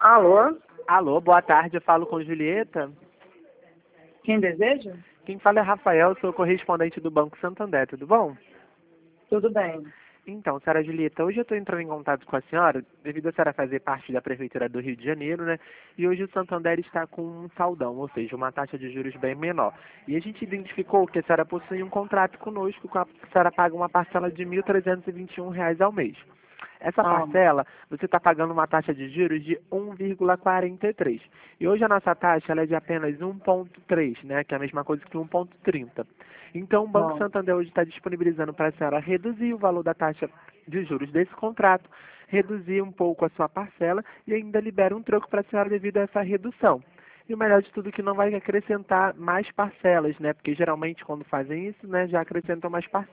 Alô? Alô, boa tarde, eu falo com Julieta. Quem deseja? Quem fala é Rafael, sou correspondente do Banco Santander, tudo bom? Tudo bem. Então, senhora Julieta, hoje eu estou entrando em contato com a senhora, devido a senhora fazer parte da Prefeitura do Rio de Janeiro, né? E hoje o Santander está com um saldão, ou seja, uma taxa de juros bem menor. E a gente identificou que a senhora possui um contrato conosco, com a senhora paga uma parcela de R$ 1.321 ao mês. Essa Ah, parcela, você está pagando uma taxa de juros de 1,43. E hoje a nossa taxa ela é de apenas 1,3, né? Que é a mesma coisa que 1,30. Então, o Banco bom. Santander hoje está disponibilizando para a senhora reduzir o valor da taxa de juros desse contrato, reduzir um pouco a sua parcela e ainda libera um troco para a senhora devido a essa redução. E o melhor de tudo é que não vai acrescentar mais parcelas, né? Porque geralmente quando fazem isso, né, já acrescentam mais parcelas.